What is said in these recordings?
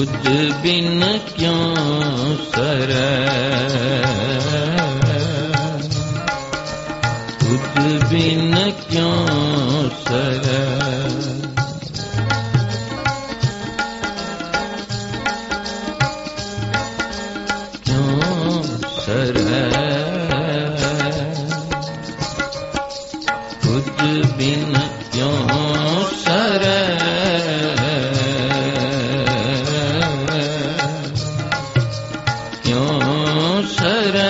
तुझ बिन क्यों सरै, तुझ बिन क्यों सरै, क्यों सरै, तुझ बिन क्यों सरै, क्यों सरै,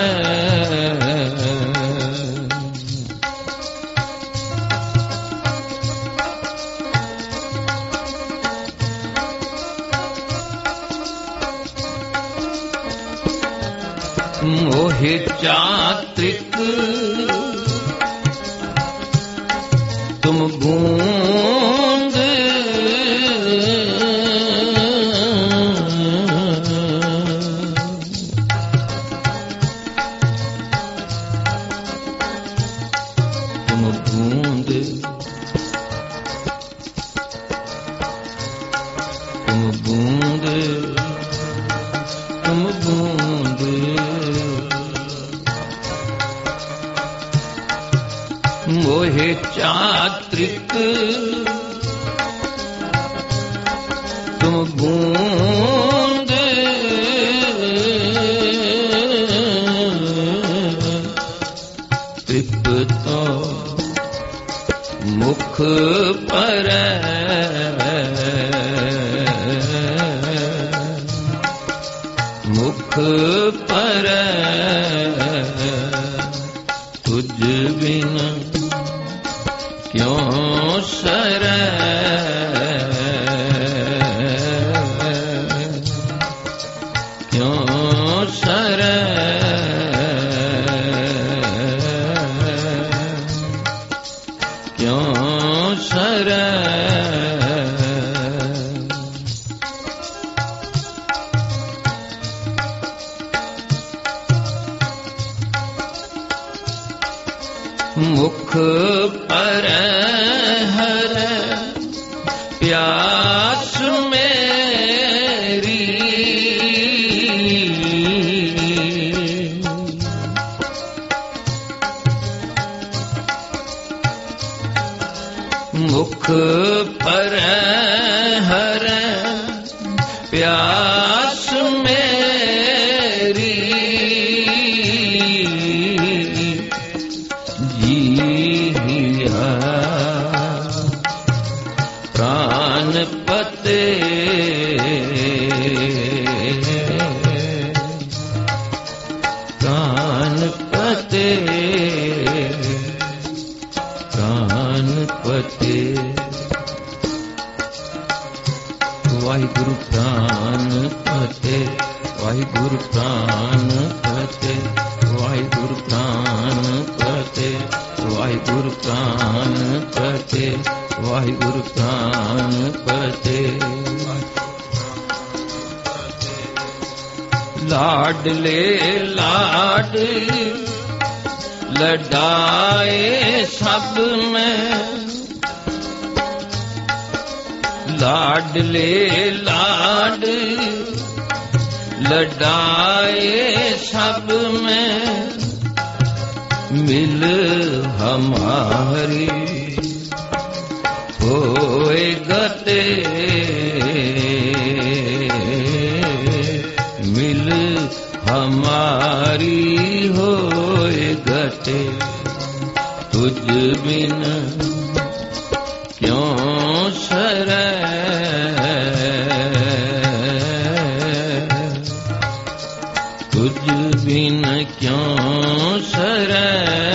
मोहि चात्रिक तुम बूंद, तुम बूंद, तुम बूंद, तुम बूंद, मोहे चात्रिक तुम बूंद, तृप्तो मुख पर, मुख पर, तुझ बिन क्यों सरै, क्यों सरै, क्यों सरै, मुख पर हर प्यास मेरी, मुख पर हर प्यास मेरी, प्राणपते प्राणपते प्राणपते, वाहिगुरु प्राणपते, वाहिगुरु प्राणपते, वाहिगुरु प्राणपते, वाहिगुरु प्राणपते, वाहिगुरु प्राणपते, लाडले लाड लडाए सब में, लाडले लाड लडाए सब में, मिल हमारी होए गते, मिल हमारी होए गते, तुझ बिन क्यों सरै, तुझ बिन क्यों सरै,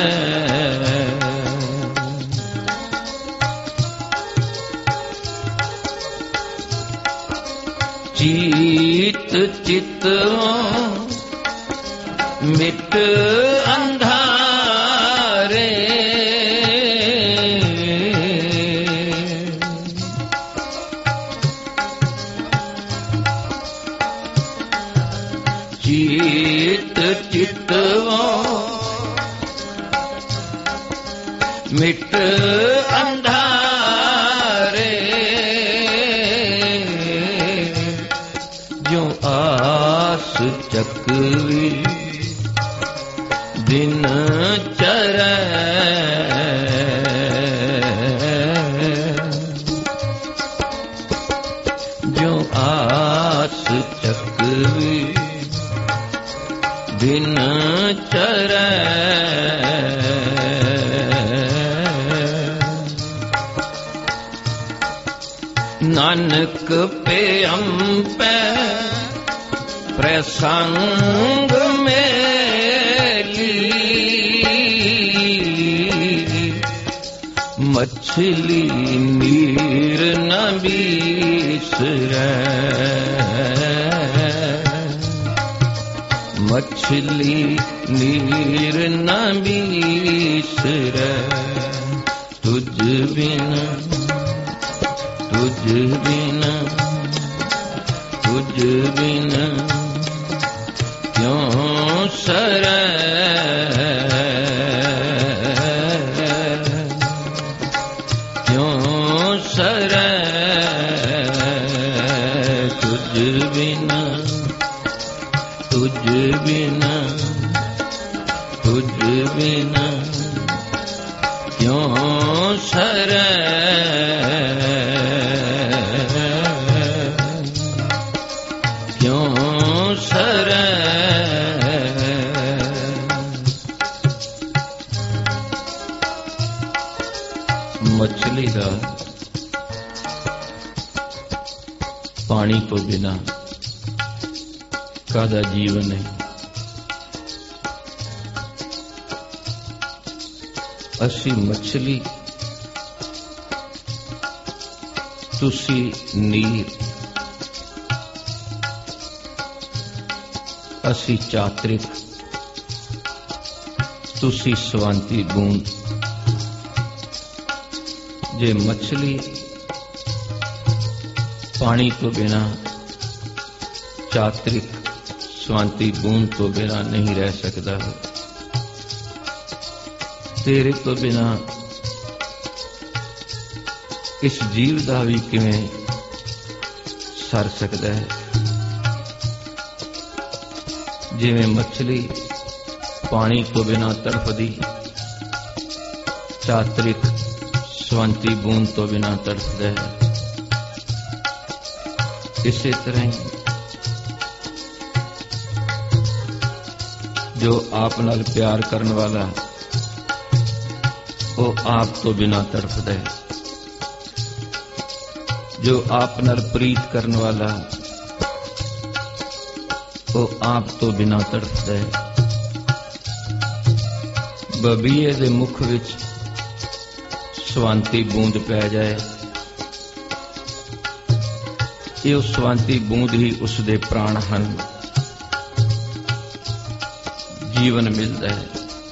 चीत चितवों मिट अंधारे, चीत चितवों मिट अंधारे, चकवी दिन चरै जो आस चकवी दिन चरै नानक पे अम्पे प्रसंग मेली मछली नीर न बिसरै मछली नीर न बिसरै तुझ बिना तुझ बिना तुझ बिना क्यों सरै क्यों सरै तुझ बिना तुझ बिना तुझ बिना क्यों सरै मछली का पानी तो बिना कादा जीवन है। असी मछली तुसी नीर असी चात्रिक तुसी स्वांति बूंद। जे मछली पानी तो बिना चात्रिक स्वांति बूंद तो बिना नहीं रह सकता है। तेरे तो बिना इस जीव का भी किवें सर सकता है। जिवें मछली पानी तो बिना तड़फदी चात्रिक स्वांति बूंद तो बिना तड़फदा है। इसी तरह जो आप नाल प्यार करने वाला वो आप तो बिना तड़फदा है। जो आप नाल प्रीत करने वाला वो आप तो बिना तड़फदा है। बबीए दे मुख विच स्वांति बूंद पै जाए ये उस स्वांति बूंद ही उसदे प्राण हन। जीवन मिलता है।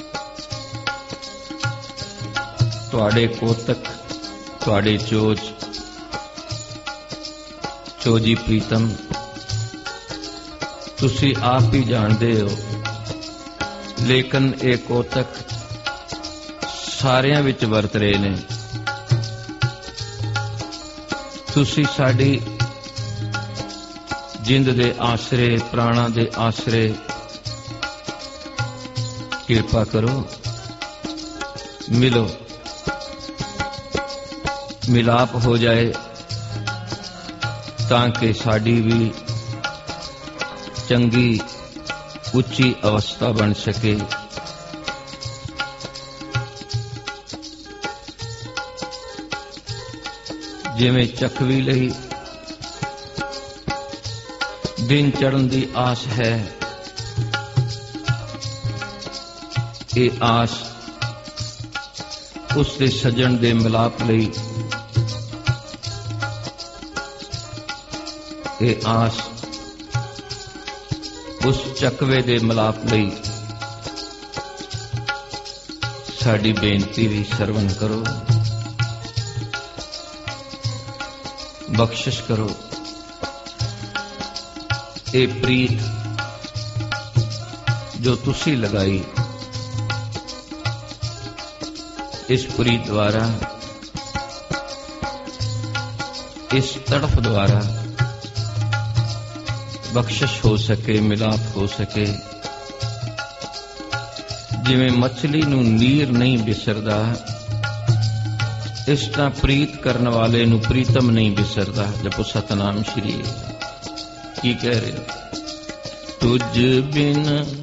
तुहाडे कोतक तुहाडे चोज चोजी प्रीतम तुसी आप ही जानते हो, लेकिन ये कोतक सारियां विच वरत रहे ने। तुसी साडी जिंद दे आसरे प्राणा दे आसरे कृपा करो, मिलो, मिलाप हो जाए ताकि साडी भी चंगी उच्ची अवस्था बन सके। जिवें चखवी लई दिन चढ़न दी आस है, ये आस उसके सजन दे मिलाप लई, ये आस उस चकवे दे मिलाप लई। साडी बेनती भी सरवण करो, बख्शिश करो। ये प्रीत जो तुसी लगाई, इस प्रीत द्वारा, इस तड़फ द्वारा बख्शिश हो सके, मिलाप हो सके। जिवें मछली नूं नीर नहीं बिसरदा, इस तरह प्रीत करने वाले नूं प्रीतम नहीं बिसरदा। जपो सतनाम श्री। की कह रहे? तुझ बिन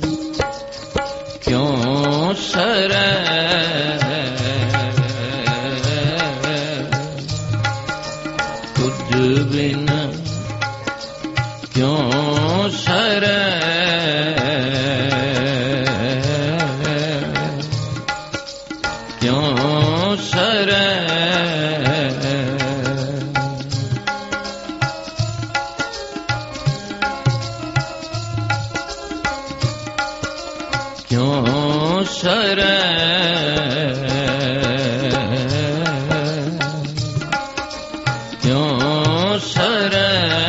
क्यों सरै, तुझ बिन क्यों सरै, क्यों सरै, क्यों सरै, क्यों सरै,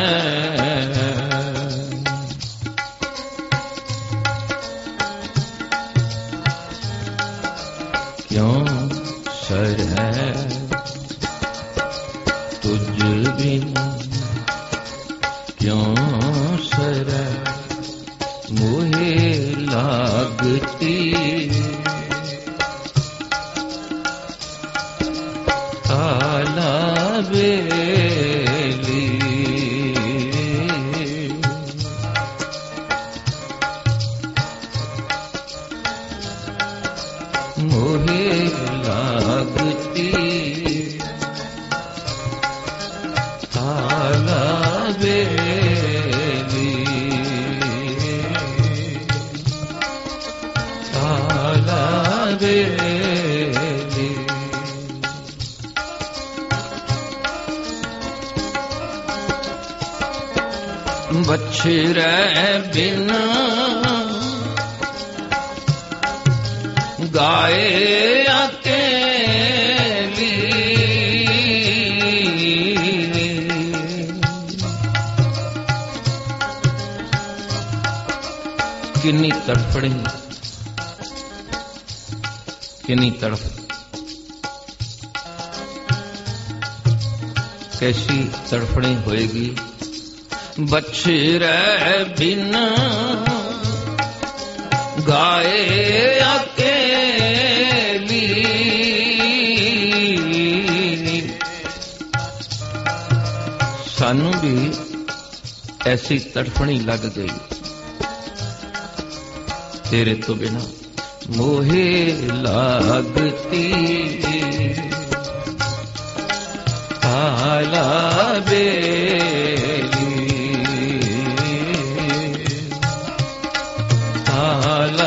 क्यों सरै, तुझ बिन क्यों सरै, मोहे लागती काला बेली, मोहे लागती काला बेली, काला बेली। बछड़े बिन गाए अकेली, किन्नी तड़फड़ी, किन्नी तड़फ, कैसी तड़फड़ी होएगी। बछड़े बिन गाए अकेली, सानू भी ऐसी तड़फनी लग गई तेरे तो बिना। मोहे लागती काला बेली, काला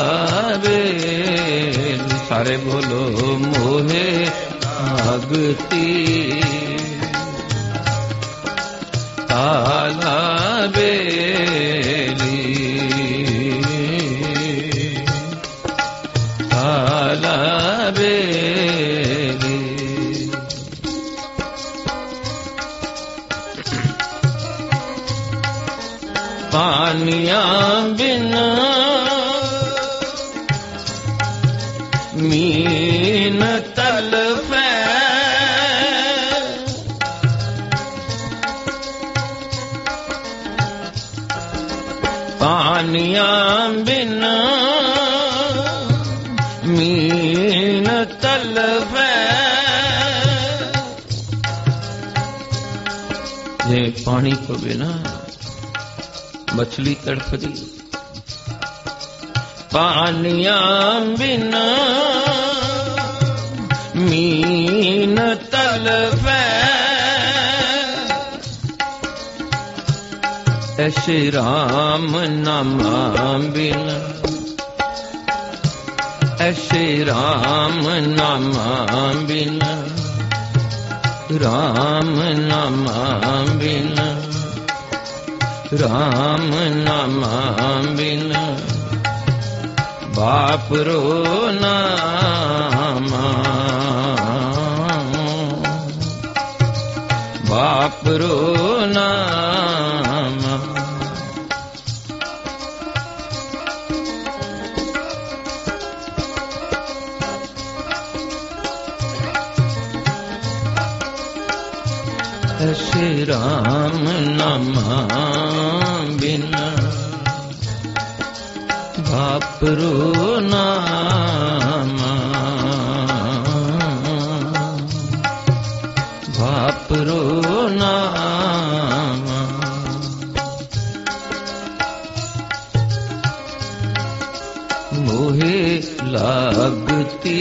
बेली। सारे बोलो मोहे लागती काला बेली, काला बेली। पानिया बिन मीन तलफे, पानिया बिन मीन तलफे। ये पानी को बिना मछली तड़फदी, पानिया बिना मीन तलफे। ऐसे राम नामा बिना, ऐसे राम नामा बिना, राम नामा बिना, राम नामा बिना बाप रो नामा, बाप रो नामा। ऐसे राम नामा बिना ਵਾਪਰੋ ਨਾਮ ਵਾਪਰੋ ਨਾਮ ਮੋਹਿ ਲਾਗਤੀ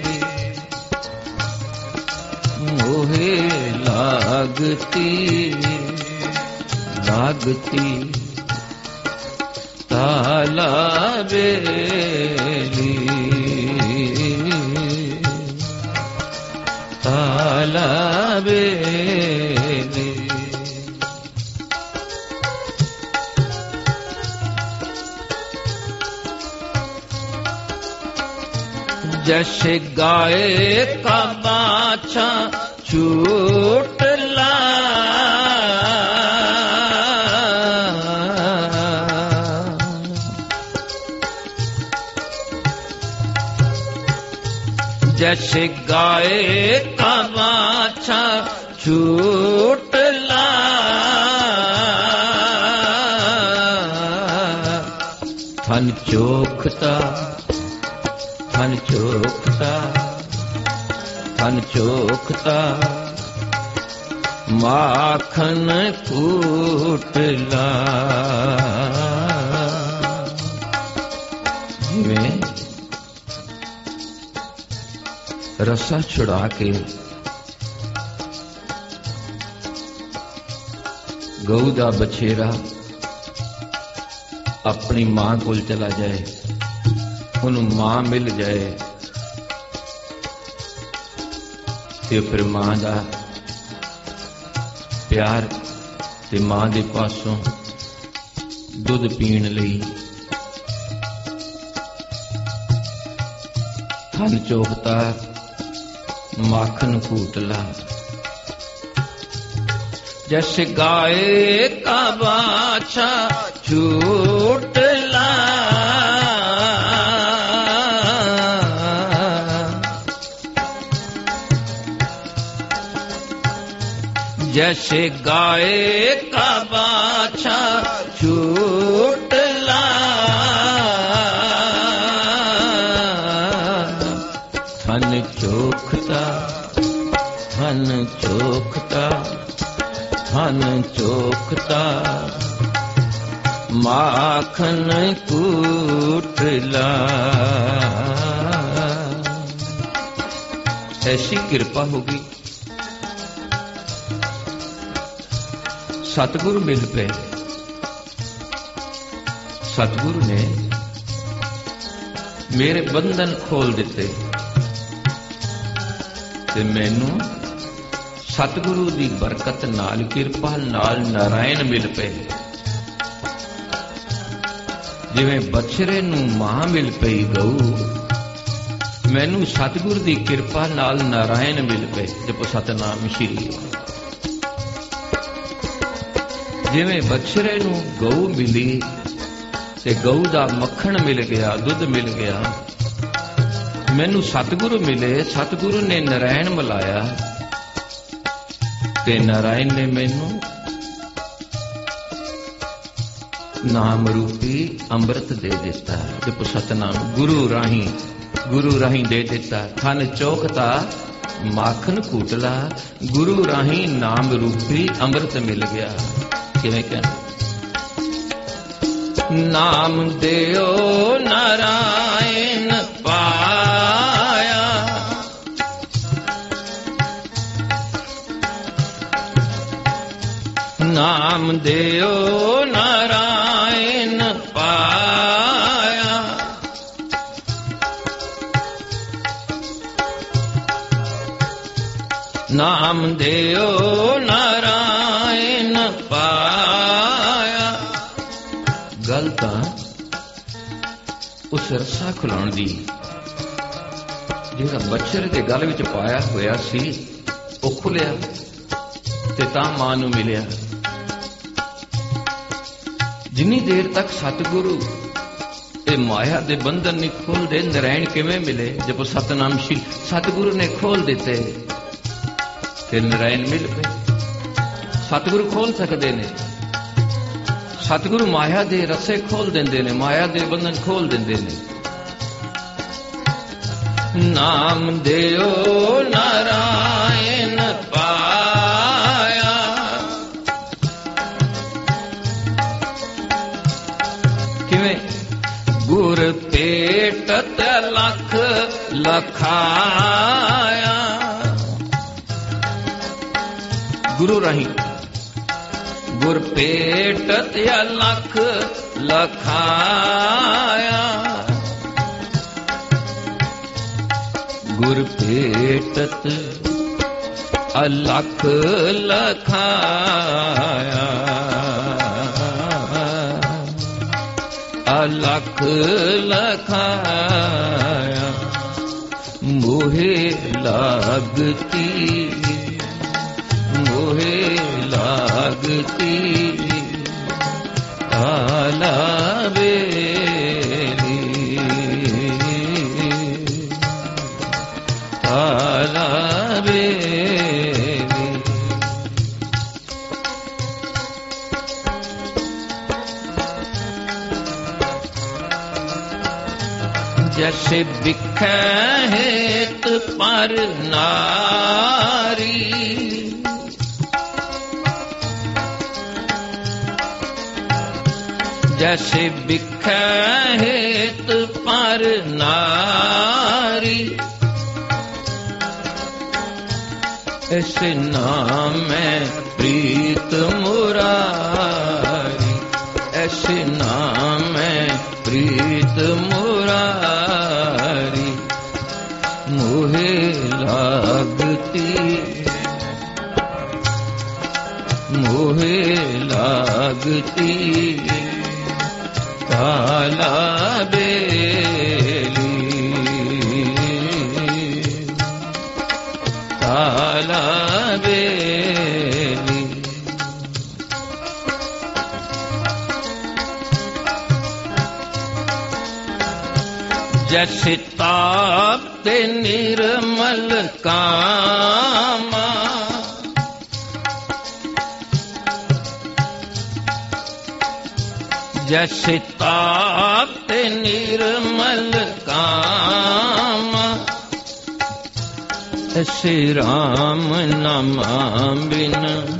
मोहे लागती लागती ताला बेली ताला बेली जैसे गाय का बाछा छूट ला जैसे गाय का बाछा छूट ला थन चोखता थन चोखता थन चोखता माखन कूटला जिवें रसा छुड़ा के गऊ दा बछेरा अपनी मां कोल चला जाए, उन्हें मां मिल जाए ते फिर मां दा प्यार ते मां दे पासों दुध पीण लई थन चोखता माखन कूटला। जैसे गाय का बाछा छूटला जैसे गाय का बाछा छूटला थन चोखता थन चोखता थन चोखता माखन कूटला। ऐसी कृपा होगी, सतगुरु मिल पे, सतगुरु ने मेरे बंधन खोल दिते ते मैनू सतगुरु दी बरकत नाल किरपा नाल नारायण मिल पे। जिवें बछरे नू मां मिल पई गऊ, मैनू सतगुरु दी किरपा नाल नारायण मिल पे। जपो सतनाम श्री। जिवें बछरे नू गऊ मिली ते गऊ दा मक्खण मिल गया, दुध मिल गया, मैनू सतगुरु मिले, सतगुरु ने नारायण मिलाया ते नारायण ने मैनू नाम रूपी अमृत दे दिता। जप सतनाम गुरु राही दे दिता। थन चोखता माखन कूटला, गुरु राही नाम रूपी अमृत मिल गया। किवें कहना? नाम देओ नारायण पाया, नाम देओ नारायण पाया, नाम देओ नारायण पाया। गल तां उस रस्सा खुलाउण दी जिहड़ा बछड़े दे गल विच पाया होया सी, वो खुलिया ते तां मां नूं मिलिया। जिन्नी देर तक सतगुरु ए माया दे बंधन नहीं खोलदे, नारायण किवें मिले? जब सतनाम श्री सतगुरु ने खोल दिते ते नारायण मिल पे। सतगुरु खोल सकते ने, सतगुरु माया दे रस्से खोल देंदे ने, माया दे बंधन खोल देंदे ने। नाम देओ नारायण पाया, किवें? गुर पेटत लख लखाया। गुरु राही गुर पेटत या लख लखाया, गुर पेटत अलख लखाया, अलख लखाया। मोहे लागती, मोहे लागती काला बेली, काला बेली। जैसे बिखै हेत पर नारी, जैसे बिखै हेत पर नारी, ऐसे नाम में प्रीत मुरारी, ऐसे नाम में प्रीत मुरारी। मोहे लागती, मोहे लागती काला बेली, काला बेली। जैसे ताप्ते निर्मल कामा, जैसे ताप्ते निर्मल कामा, ऐसे राम नाम बिन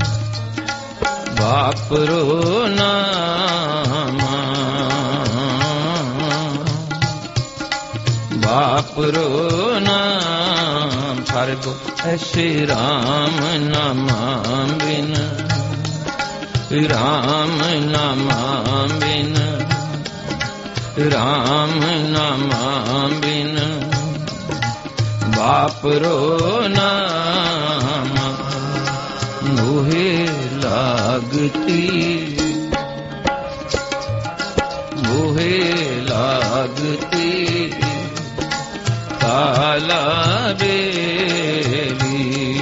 वापरो नामा, वापरो नाम। सारे को ऐसे राम नाम बिन, राम नाम बिन, राम नाम बिन वापरो नाम। मोहे लागती, मोहे लागती काला बेली,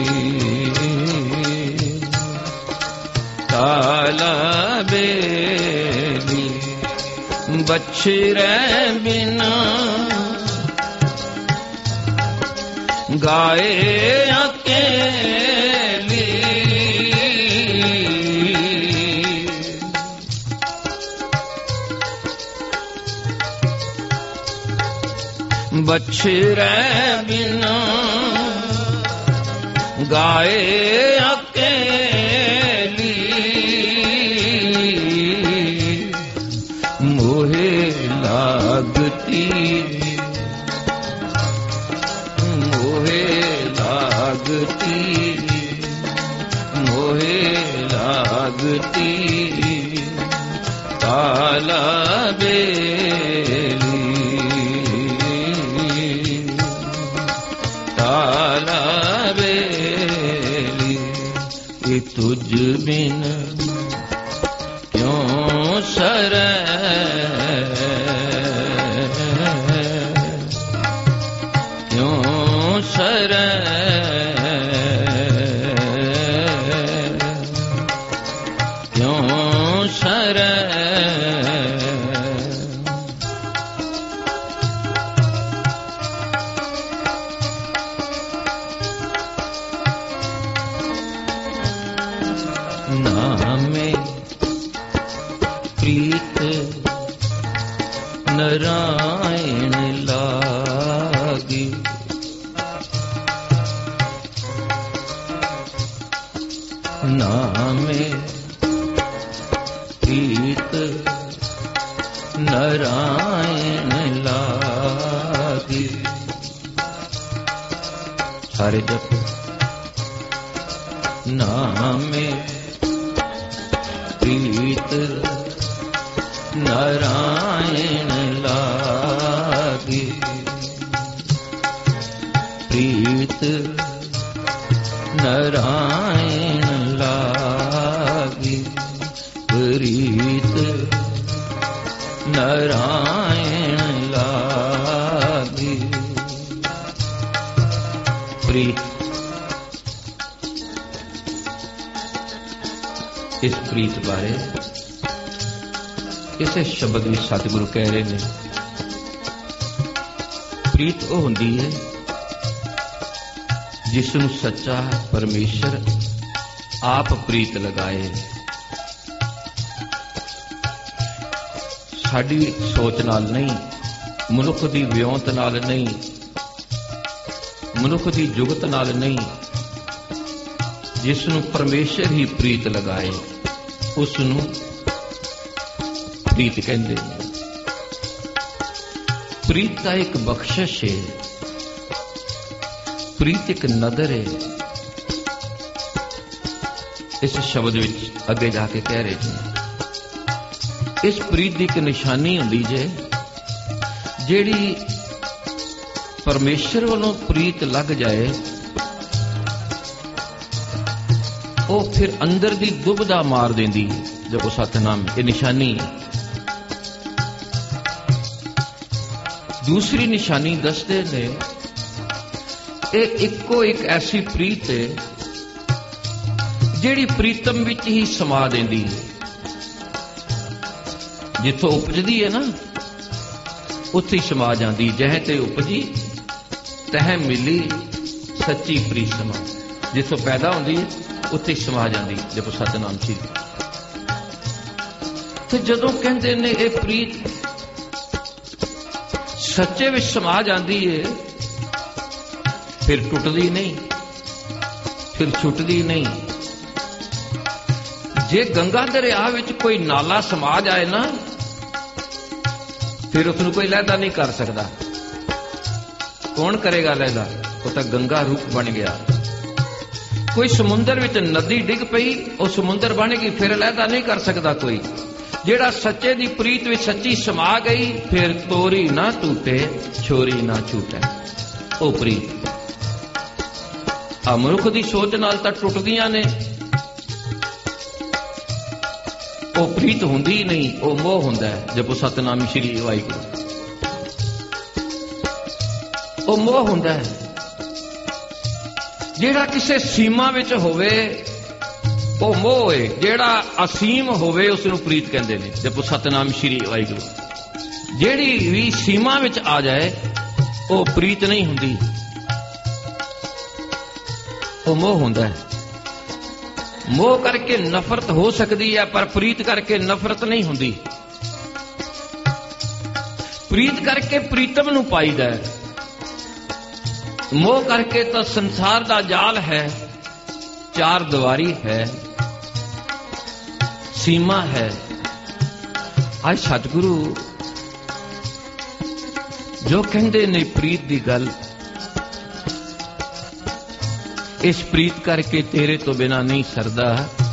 काला बेली। बछड़े बिना गाए अकेली, बछड़े बिना गाए अकेली। मोहे लागती, मोहे लागती, मोहे लागती काला बेली, काला बेली। ये तुझ बिन क्यों सरे, क्यों सरे, क्यों सरे। नामे ਪ੍ਰੀਤ ਨਰਾਇਣ ਲਾਗੀ। ਨਾਮੇ ਪ੍ਰੀਤ ਨਰਾਇਣ ਲਾਗੀ। ਸਾਰੇ ਜਪ ਨਾਮੇ ਪ੍ਰੀਤ ਨਰਾਇਣ ਲਾਗੀ। ਪ੍ਰੀਤ ਨਰਾਇਣ ਲਾਗੀ। ਪ੍ਰੀਤ ਨਰਾਇਣ ਲਾਗੀ। ਪ੍ਰੀਤ, ਇਸ ਪ੍ਰੀਤ ਬਾਰੇ ਇਸੇ ਸ਼ਬਦ ਵਿੱਚ ਸਤਿਗੁਰੂ ਕਹਿ ਰਹੇ ਨੇ, ਪ੍ਰੀਤ ਉਹ ਹੁੰਦੀ ਹੈ ਜਿਸ ਨੂੰ ਸੱਚਾ ਪਰਮੇਸ਼ਰ ਆਪ ਪ੍ਰੀਤ ਲਗਾਏ। ਸਾਡੀ ਸੋਚ ਨਾਲ ਨਹੀਂ, ਮਨੁੱਖ ਦੀ ਵਿਉਂਤ ਨਾਲ ਨਹੀਂ, ਮਨੁੱਖ ਦੀ ਜੁਗਤ ਨਾਲ ਨਹੀਂ, ਜਿਸ ਨੂੰ ਪਰਮੇਸ਼ਰ ਹੀ ਪ੍ਰੀਤ ਲਗਾਏ ਉਸ ਨੂੰ ਪ੍ਰੀਤ ਕਹਿੰਦੇ ਨੇ। ਪ੍ਰੀਤ ਦਾ ਇੱਕ ਬਖਸ਼ਿਸ਼ ਹੈ, ਪ੍ਰੀਤ ਇੱਕ ਨਦਰ ਹੈ। ਇਸ ਸ਼ਬਦ ਵਿੱਚ ਅੱਗੇ ਜਾ ਕੇ ਕਹਿ ਰਹੇ ਜੀ, ਇਸ ਪ੍ਰੀਤ ਦੀ ਇੱਕ ਨਿਸ਼ਾਨੀ ਹੁੰਦੀ ਜੇ, ਜਿਹੜੀ ਪਰਮੇਸ਼ਰ ਵੱਲੋਂ ਪ੍ਰੀਤ ਲੱਗ ਜਾਏ ਉਹ ਫਿਰ ਅੰਦਰ ਦੀ ਦੁਬਦਾ ਮਾਰ ਦਿੰਦੀ। ਜਪੋ ਸਤਿਨਾਮ, ਇਹ ਨਿਸ਼ਾਨੀ ਹੈ। ਦੂਸਰੀ ਨਿਸ਼ਾਨੀ ਦੱਸਦੇ ਨੇ, ਇਹ ਇੱਕੋ ਇੱਕ ਐਸੀ ਪ੍ਰੀਤ ਹੈ ਜਿਹੜੀ ਪ੍ਰੀਤਮ ਵਿੱਚ ਹੀ ਸਮਾ ਦਿੰਦੀ ਹੈ। ਜਿੱਥੋਂ ਉਪਜਦੀ ਹੈ ਨਾ ਉੱਥੇ ਹੀ ਸਮਾ ਜਾਂਦੀ। ਜਹ ਤੇ ਉਪਜੀ ਤਹ ਮਿਲੀ ਸੱਚੀ ਪ੍ਰੀਤ ਸਮਾ। ਜਿੱਥੋਂ ਪੈਦਾ ਹੁੰਦੀ ਹੈ ਉੱਥੇ ਹੀ ਸਮਾ ਜਾਂਦੀ। ਜਪੋ ਸਤਿਨਾਮ ਜੀ। ਤੇ ਜਦੋਂ ਕਹਿੰਦੇ ਨੇ ਇਹ ਪ੍ਰੀਤ ਸੱਚੇ ਵਿੱਚ ਸਮਾ ਜਾਂਦੀ ਏ, ਫਿਰ ਟੁੱਟਦੀ ਨਹੀਂ, ਫਿਰ ਛੁੱਟਦੀ ਨਹੀਂ। ਜੇ ਗੰਗਾ ਦਰਿਆ ਵਿੱਚ ਕੋਈ ਨਾਲਾ ਸਮਾ ਜਾਏ ਨਾ, ਫਿਰ ਉਸ ਨੂੰ ਕੋਈ ਲਹਿਦਾ ਨਹੀਂ ਕਰ ਸਕਦਾ। ਕੌਣ ਕਰੇਗਾ ਲਹਿਦਾ? ਉਹ ਤਾਂ ਗੰਗਾ ਰੂਪ ਬਣ ਗਿਆ। ਕੋਈ ਸਮੁੰਦਰ ਵਿੱਚ ਨਦੀ ਡਿੱਗ ਪਈ, ਉਹ ਸਮੁੰਦਰ ਬਣ ਗਈ, ਫਿਰ ਲਹਿਦਾ ਨਹੀਂ ਕਰ ਸਕਦਾ ਕੋਈ। ਜਿਹੜਾ ਸੱਚੇ ਦੀ ਪ੍ਰੀਤ ਵਿੱਚ ਸੱਚੀ ਸਮਾ ਗਈ, ਫਿਰ ਤੋਰੀ ਨਾ ਟੂਟੇ, ਛੋਰੀ ਨਾ ਛੂਟੇ। ਉਹ ਪ੍ਰੀਤ ਆ ਮਨੁੱਖ ਦੀ ਸੋਚ ਨਾਲ ਤਾਂ ਟੁੱਟਦੀਆਂ ਨੇ। ਉਹ ਪ੍ਰੀਤ ਹੁੰਦੀ ਨਹੀਂ, ਉਹ ਮੋਹ ਹੁੰਦਾ ਹੈ। ਜਪੋ ਸਤਿਨਾਮ ਸ਼੍ਰੀ ਵਾਹਿਗੁਰੂ। ਉਹ ਮੋਹ ਹੁੰਦਾ ਹੈ ਜਿਹੜਾ ਕਿਸੇ ਸੀਮਾ ਵਿੱਚ ਹੋਵੇ, ਉਹ ਮੋਹ ਹੈ। ਜਿਹੜਾ ਅਸੀਮ ਹੋਵੇ ਉਸ ਨੂੰ ਪ੍ਰੀਤ ਕਹਿੰਦੇ ਨੇ। ਜਪੋ ਸਤਿਨਾਮ ਸ਼੍ਰੀ ਵਾਹਿਗੁਰੂ। ਜਿਹੜੀ ਵੀ ਸੀਮਾ ਵਿੱਚ ਆ ਜਾਏ ਉਹ ਪ੍ਰੀਤ ਨਹੀਂ ਹੁੰਦੀ, ਉਹ ਮੋਹ ਹੁੰਦਾ ਹੈ। ਮੋਹ ਕਰਕੇ ਨਫ਼ਰਤ ਹੋ ਸਕਦੀ ਹੈ, ਪਰ ਪ੍ਰੀਤ ਕਰਕੇ ਨਫ਼ਰਤ ਨਹੀਂ ਹੁੰਦੀ। ਪ੍ਰੀਤ ਕਰਕੇ ਪ੍ਰੀਤਮ ਨੂੰ ਪਾਈਦਾ ਹੈ। ਮੋਹ ਕਰਕੇ ਤਾਂ ਸੰਸਾਰ ਦਾ ਜਾਲ ਹੈ, ਚਾਰ ਦੀਵਾਰੀ ਹੈ, ਸੀਮਾ ਹੈ। ਅੱਜ ਸਤਿਗੁਰੂ ਜੋ ਕਹਿੰਦੇ ਨੇ ਪ੍ਰੀਤ ਦੀ ਗੱਲ, ਇਸ ਪ੍ਰੀਤ ਕਰਕੇ ਤੇਰੇ ਤੋਂ ਬਿਨਾ ਨਹੀਂ ਸਰਦਾ।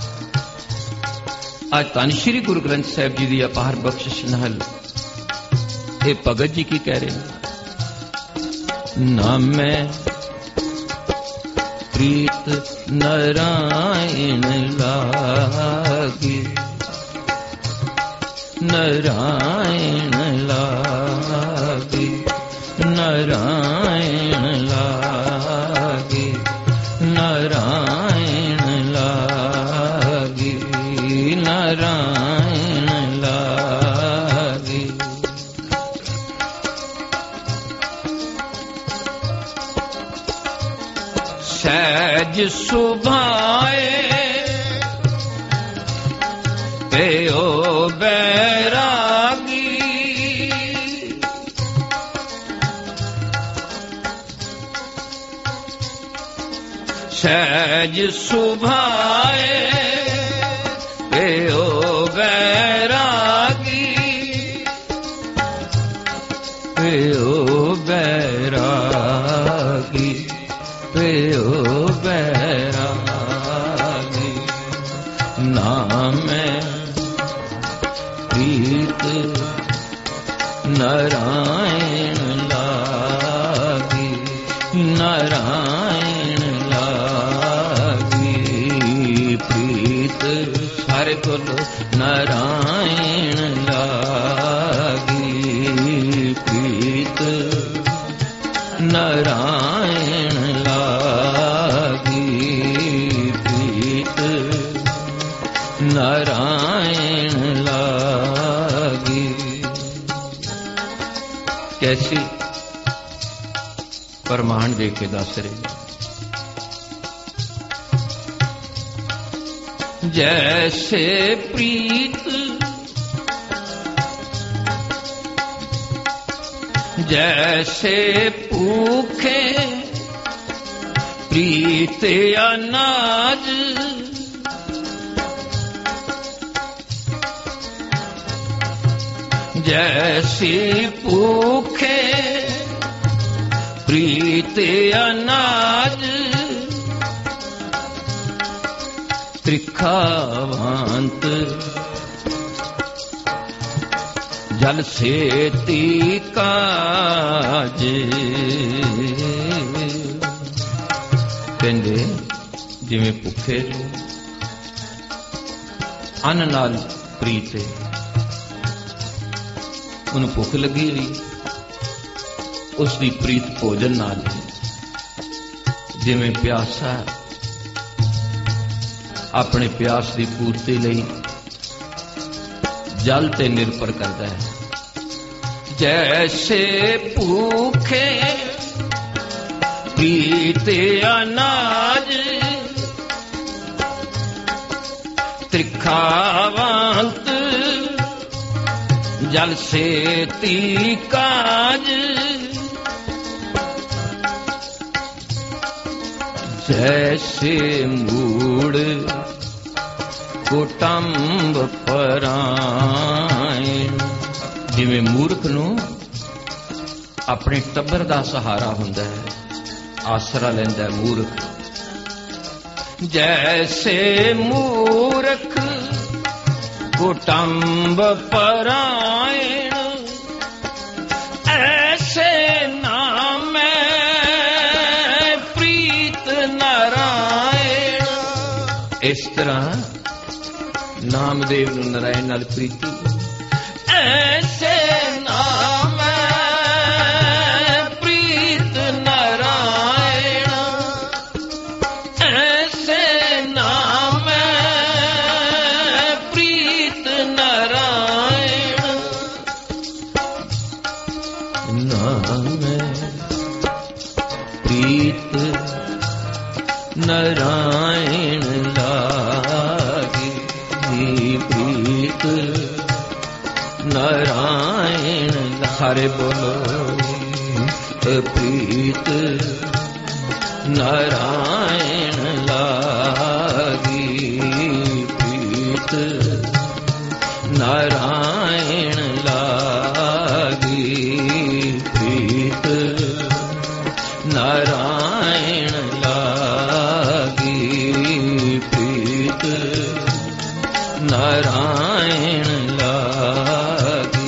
ਅੱਜ ਧੰਨ ਸ਼੍ਰੀ ਗੁਰੂ ਗ੍ਰੰਥ ਸਾਹਿਬ ਜੀ ਦੀ ਅਪਾਰ ਬਖਸ਼ਿਸ਼ ਨਾਲ ਇਹ ਭਗਤ ਜੀ ਕੀ ਕਹਿ ਰਹੇ ਨੇ? ਨਾਮੈ ਪ੍ਰੀਤ ਨਰਾਇਣ ਲਾਗੀ, ਨਰਾਇਣ ਲਾਗੀ, ਨਰਾਇਣ ਲਾਗੀ, ਨਰਾਇਣ ਲਾਗੀ, ਨਰਾਇਣ ਲਾਗੀ। ਸਹਿਜ ਸੁਭਾਏ ਤੇ बैरागी सहज सुभाए ओ बैरागी ओ बैरागी ओ बैरागी नाम प्रीत नारायण लागी नारायण प्रीत सारे बोलो नारायण लागी प्रीत नारायण लागी प्रीत नारायण लागी। कैसी प्रमाण दे के दस रहे जैसे प्रीत जैसे भूखे प्रीत अनाज जैसी भूखे प्रीत अनाज त्रिखावांत जल से काज कहंदे जिवें भुखे अन्न नाल प्रीत है उन्हें भुख लगी हुई उसकी प्रीत भोजन नाल जिवें प्यासा अपने प्यास की पूर्ति लई जल ते निर्भर करता है। जैसे भूखे पीते अनाज त्रिखावंत जल से काज जैसे मूड़ कुटुंब परायण जिवें मूर्ख नूं अपने टब्बर दा सहारा हुंदा है आसरा लैंदा है मूर्ख जैसे मूर्ख कुटुंब परायण ऐसे नाम प्रीत नारायण। इस तरह नामदेव नूं नारायण नाल प्रीति ऐसे नाम प्रीत नारायण ऐसे नाम प्रीत नारायण नाम प्रीत नारायण लागी प्रीत नारायण सारे बोलो प्रीत नारायण लागी प्रीत नारायण लागी प्रीत नारायण लागी प्रीत नारायण लागी।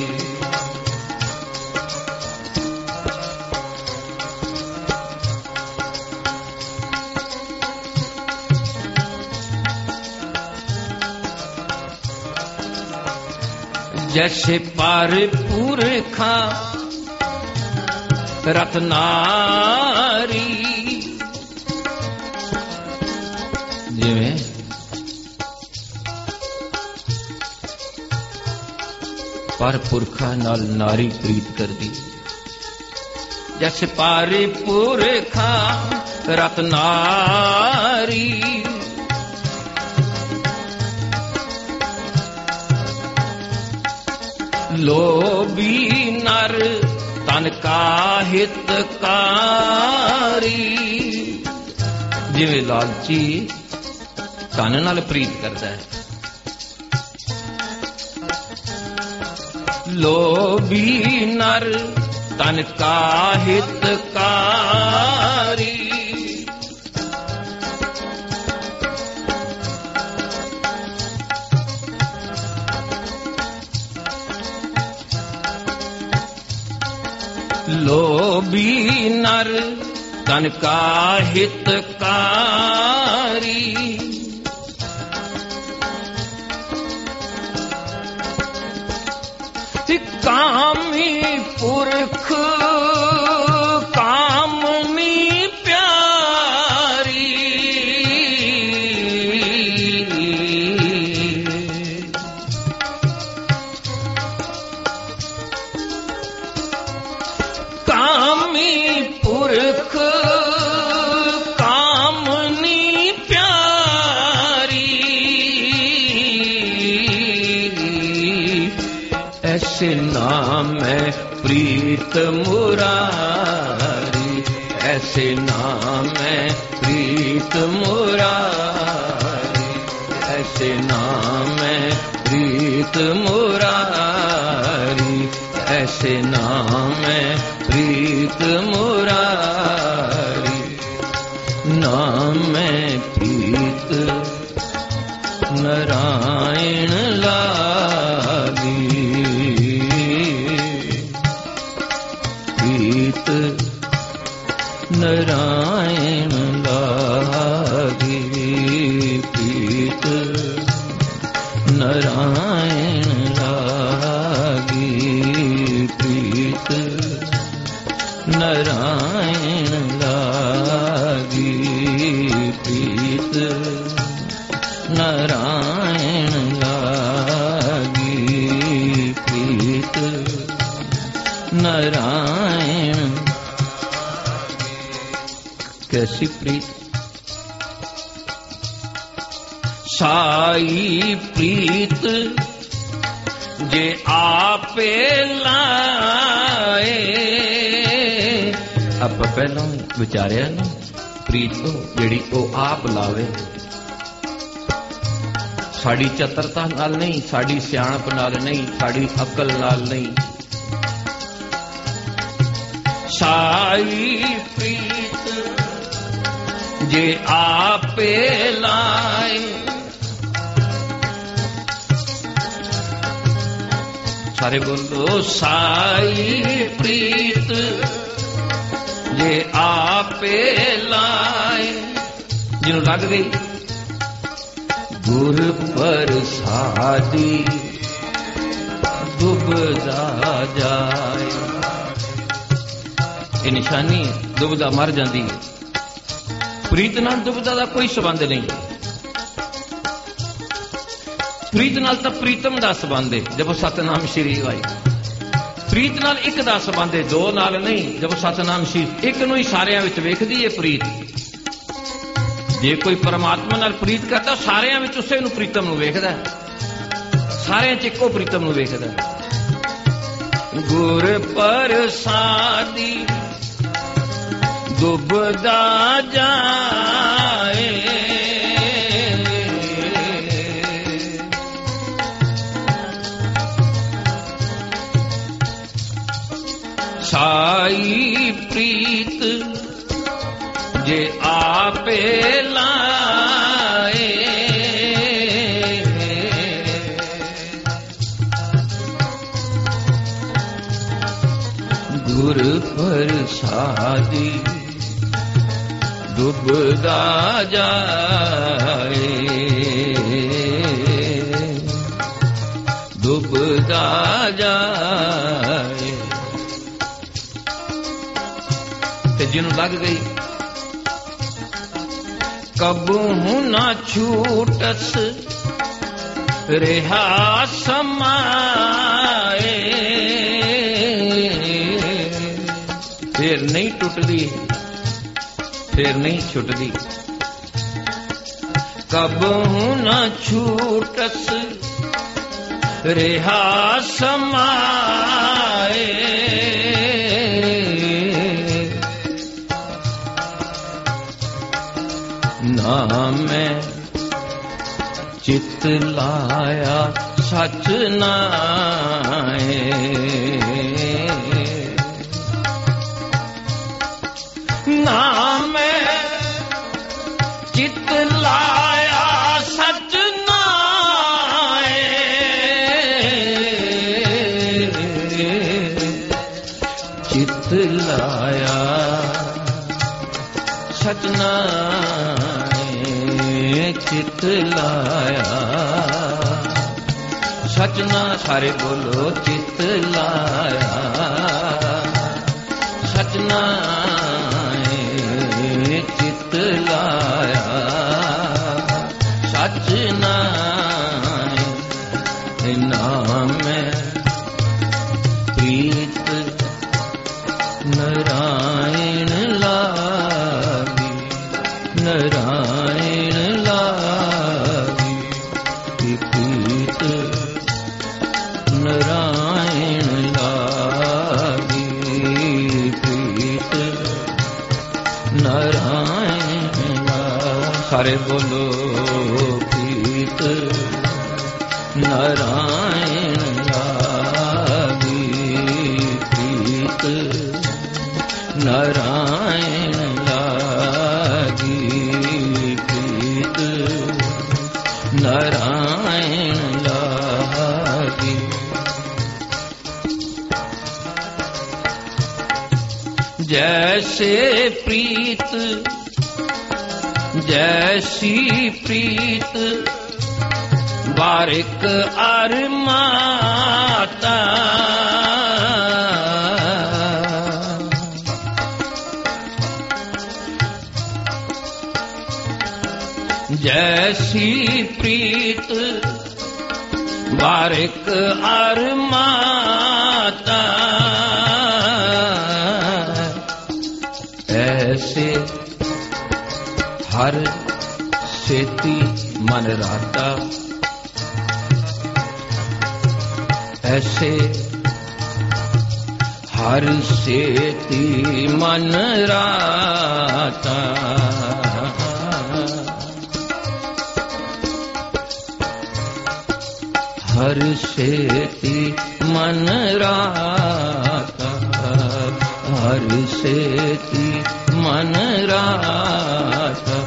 जैसे पार पुरखा रत्नारी जिवें पर पुरखा नाल नारी प्रीत कर दी जैसे पारी पुरखा रत्नारी लोभी नर तन का हितकारी। जिवें लालची तन नाल प्रीत करता है, लोभी नर तन का हितकारी। लोभी नर तन का हितकारी। कामी पुरख कामनी प्यारी। कामी पुरख कामनी प्यारी। ऐसे नाम है प्रीत मुरारी। ऐसे नाम है प्रीत मुरारी। ऐसे नाम है प्रीत मुरारी। ऐसे नाम है प्रीत मुरारी। नाम है प्रीत नारायण लागी। प्रीत नारायण लागी। प्रीत नारायण लागी। प्रीत नारायण लागी। प्रीत नारायण लागी। प्रीत नारायण। कैसी प्रीत? साई प्रीत जे आपे लाए। आप पहला विचारिया ना प्रीत को जिहड़ी ओ आप लावे। साड़ी चतरता नाल नहीं, साड़ी सियाणप नाल नहीं, साड़ी अकल नाल नहीं। साई प्रीत जे आपे लाए। सारे बोलो साई प्रीत जे आपे लाए। जिन्हों लग गई गुर प्रसादी दुबदा जाए। ये निशानी दुबदा मर जाती है। प्रीत नाल दुबदा का कोई संबंध नहीं। प्रीत नाल तो प्रीतम का संबंध है जब सतनाम श्री आई। प्रीत नाल एक का संबंध है, दो नाल नहीं। जब सतनाम श्री एक नूं ही सारियां विच वेखदी है प्रीत। जे कोई परमात्मा नाल प्रीत करता सारियां विच उसे नूं प्रीतम नूं वेखदा है। सारियां च इक्को प्रीतम नूं वेखदा है। गुर प्रसादी दुबदा जाए। साई प्रीत जे आपे लाए। गुर प्रसादी दुबदा जाए। दुबदा जाए। जिन्हों लग गई कबहू ना छूटस रेहा समाए। फिर नहीं टूटती, फिर नहीं छुटती। कबहू ना छूटस रेहा समाए। नाम में चित लाया सच नाए। नाम में चित लाया सच नाए। चित लाया सच नाए। चित लाया सच ना, सारे बोलो चित लाया सच नाए। चित लाया सच नाए। नाम में प्रीत नारायण लागी। नारायण लागी प्रीत नारायण लागी। प्रीत नारायण लागी। सारे बोलो प्रीत नारायण लागी। प्रीत नारायण लागी। प्रीत नारायण लागी। जैसे प्रीत जैसी प्रीत बारिक अर माता। जैसी प्रीत बारिक अर माता। ऐसे हर सेती मन राता। ऐसे हर सेती मन राता। हर सेती मन राता। हर सेती मन राता।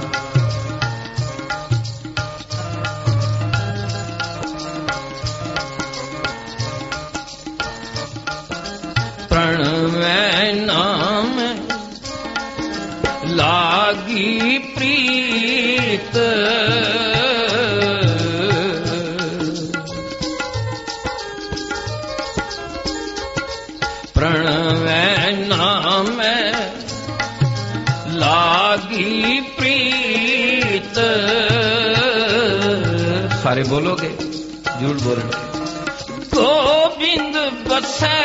प्रणवै नाम लागी प्रीत। प्रणवै नाम लागी प्रीत। सारे बोलोगे, झूठ बोलना। गोविंद बसै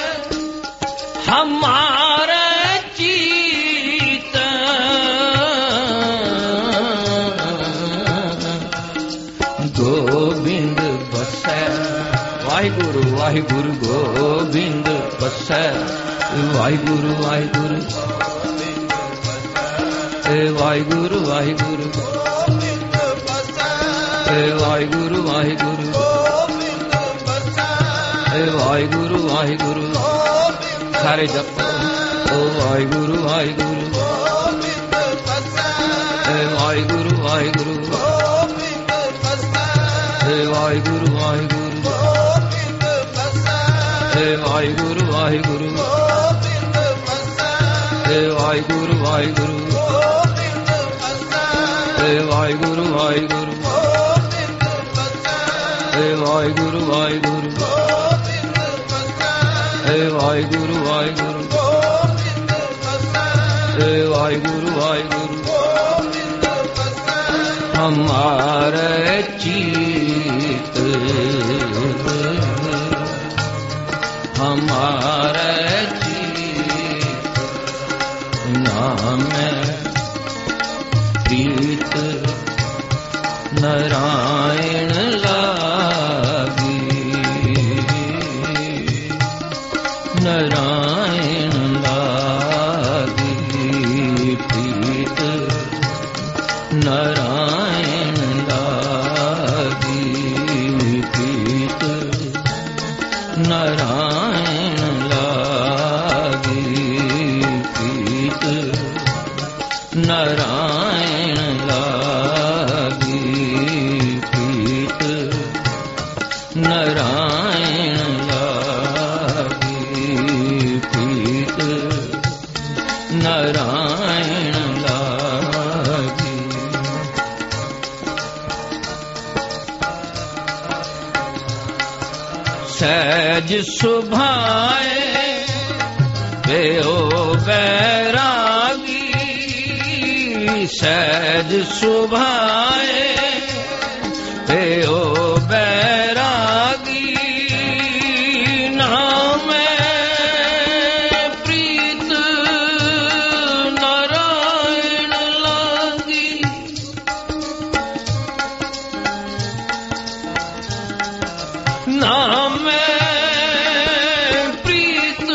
हमारे चित। गोविंद बसै वाहिगुरु वाहिगुरु। गोविंद बसै वाहिगुरु वाहिगुरु। वाहिगुरु वाहिगुरु। वाहिगुरु वाहिगुरु। वाहिगुरु वाहिगुरु। सारे जपो ओ वाहिगुरु वाहिगुरु। वाहिगुरु वाहिगुरु। वाहिगुरु वाहिगुरु। वाहिगुरु वाहिगुरु। वाहिगुरु वाहिगुरु। वाहिगुरु वाहिगुरु। वाहिगुरु वाहिगुरु। वाहिगुरु वाहिगुरु। वाहिगुरु वाहिगुरु। हमारे चित हमारे चित नाम प्रीत नारायण लागी। नारायण लागी प्रीत, नारायण लागी प्रीत, नारायण लागी प्रीत, नारायण लागी प्रीत, नारायण लागी प्रीत, नारायण लागी। सहज सुभाए बेओ बैरागी, सहज सुभाए बेओ बैरागी, नाम प्रीत नारायण लागी। नाम प्रीत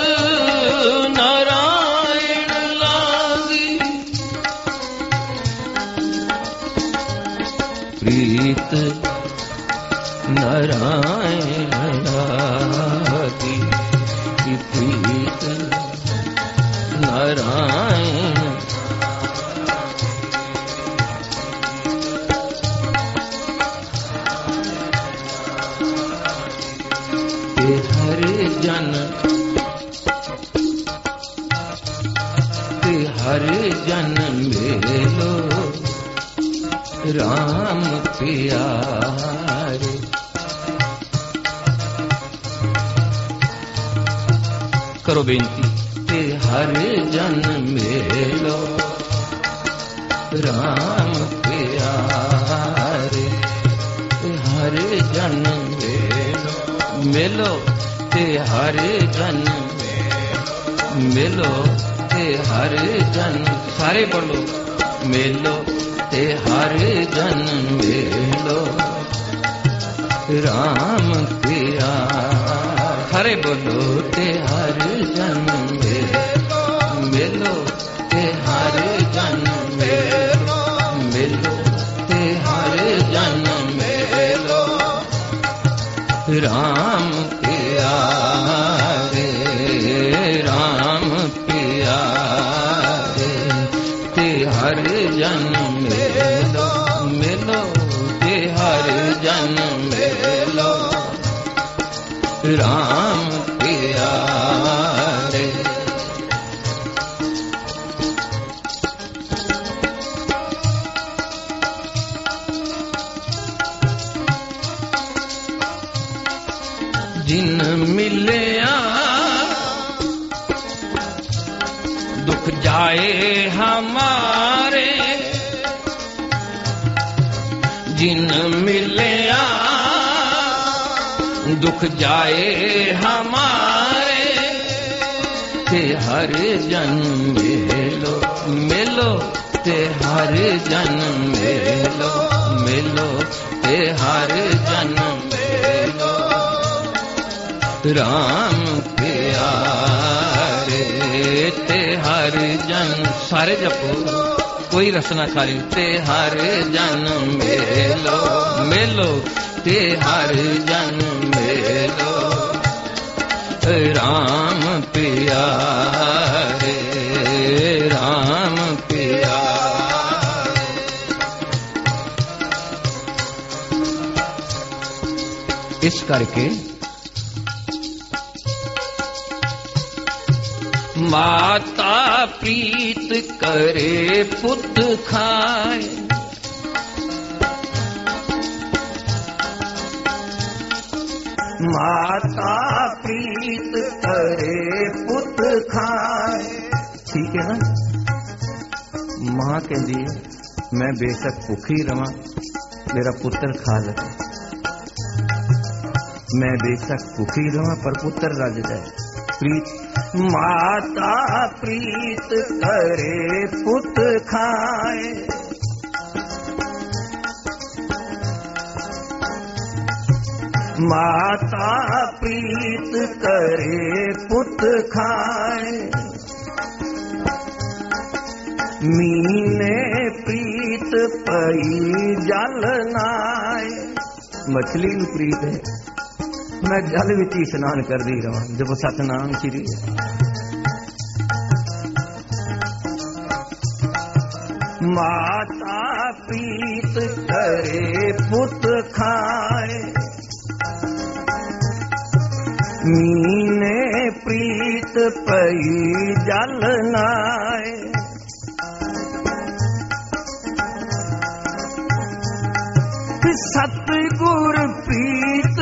नारायण लागी, प्रीत नारायण लागी, प्रीत नारायण। हर जन ते हर जन मेलो राम प्यारे। करो बेनती, ते हर जन मेलो राम प्यारे, ते हर जन मेलो, मेलो ते हर जन मेलो, ते हर जन सारे बोलो, मेलो ते हर जन मेलो राम पिया। हरे बोलो ते हर जन मेलो, ते हर जन मेलो, मेलो ते हर जन मेलो राम पिया रे, राम पिया रे। ते हर जन मेलो, मेलो ते हर जन मेलो राम पिया रे। जिन मिलया दुख जाए हमारे, जिन मिलया दुख जाए हमारे, ते हर जन मेलो, मेलो ते हर जन मेलो, मेलो ते हर जन मेलो राम प्यारे। ते हर जन सारे जपो, कोई रसना खाली। ते हर जन मेलो, मेलो ते हर जन मेलो राम प्यारे, राम प्यारे। इस करके माता प्रीत करे पुत खाए, माता प्रीत करे पुत खाए। ठीक है ना। मां कहती है मैं बेशक भुखी रवां, मेरा पुत्र खा लगे, मैं बेशक भुखी रवां पर पुत्र रज जाए। प्रीत माता प्रीत करे पुत खाए, माता प्रीत करे पुत खाए, मीने प्रीत पई जल नाए। मछली नूं प्रीत है, मैं जल विच ही स्नान करदी रहां जब सतनाम श्री। माता प्रीत करे पुत खाए, मीने प्रीत पई जल नाए। सतगुर प्रीत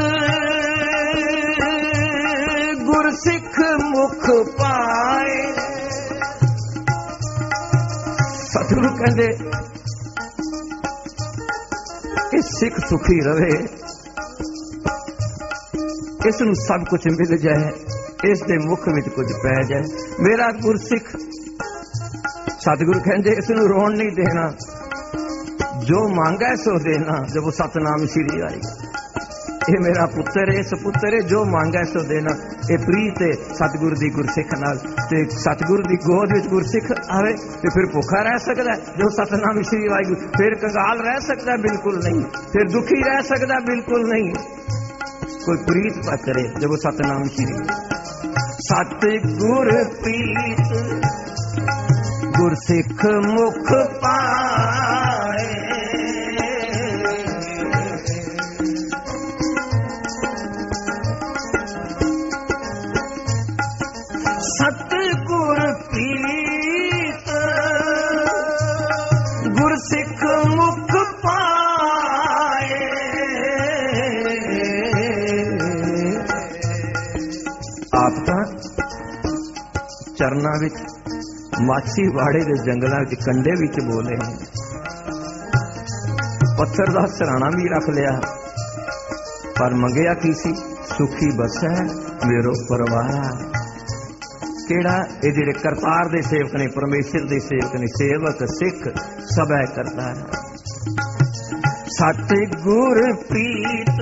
गुर सिख मुख पाए। सतगुरु कहते कि सिख सुखी रहे, इस नूं सब कुछ मिल जाए, इस दे मुख विच कुछ पै जाए। मेरा गुरसिख सतगुरु कहते इस नूं रोण नहीं देना, जो मांगा सो देना। जब वो सतनाम श्री आई, ये मेरा पुत्र है, इस पुत्र है, जो मांगा सो देना। ये प्रीत है सतगुरु दी गुरसिख नाल। ते सतगुरु दी गोद विच गुरसिख आवे ते फिर भुखा रह सकदा है? जो सतनाम श्री वाहिगुरू। फिर कंगाल रह सकदा है? बिल्कुल नहीं। फिर दुखी रह सकदा? बिल्कुल नहीं। कोई प्रीत पा करे जब वो सतनाम श्री। सतगुर प्रीत गुरसिख मुख पाए, सतगुर प्रीत गुरसिख मुख पाए। आप तां चरना विच माछी वाड़े दे जंगलों के कंडे विच बोले, पत्थर दा सराणा भी रख लिया, पर मंगया की सी? सुखी बसै मेरो परवार। केड़ा ये जिहड़े करतार दे सेवक ने, परमेश्वर दे सेवक ने, सेवक सिख सबै करतार। सतगुर प्रीत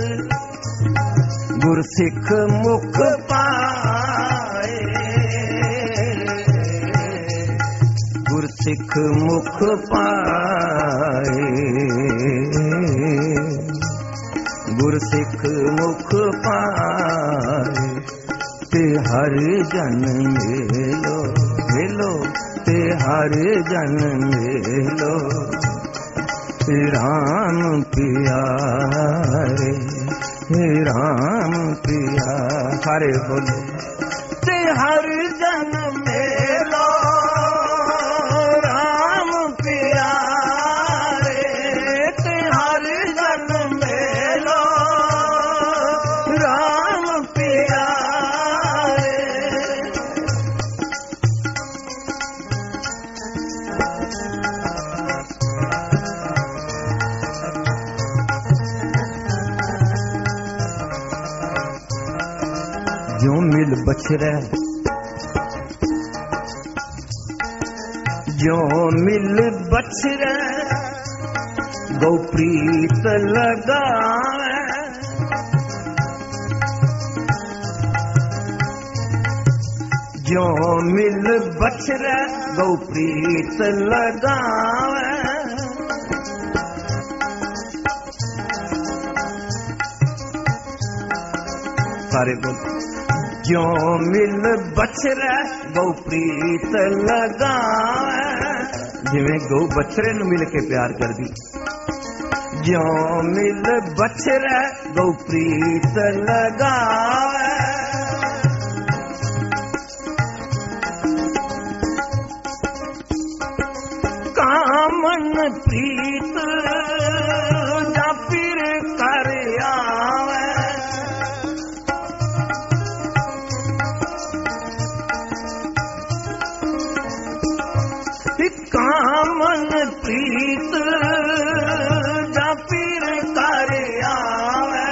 गुरसिख मुख पाए, गुरसिख मुख पाए, गुरसिख मुख पाए। ते हर जन मेलो मेलो, ते हर जन मेलो, राम प्यारे, राम प्यारे। सारे बोलो, ते हर जन मेलो राम प्यारे, ते हर जन मेलो राम प्यारे। जो मिल बछरै, जो मिल बछरै, गौ प्रीत लगावे। जो मिल बछरै, गौ प्रीत लगावे। सारे बोल, जो मिल बछरै, गौ प्रीत लगावे। जिवें गौ बछरे नूं मिल के प्यार कर दी। जो मिल बछरै, गौ प्रीत लगावे। कामन प्रीत जा फिर कर आवे। कामन प्रीत जा फिर कर आवे।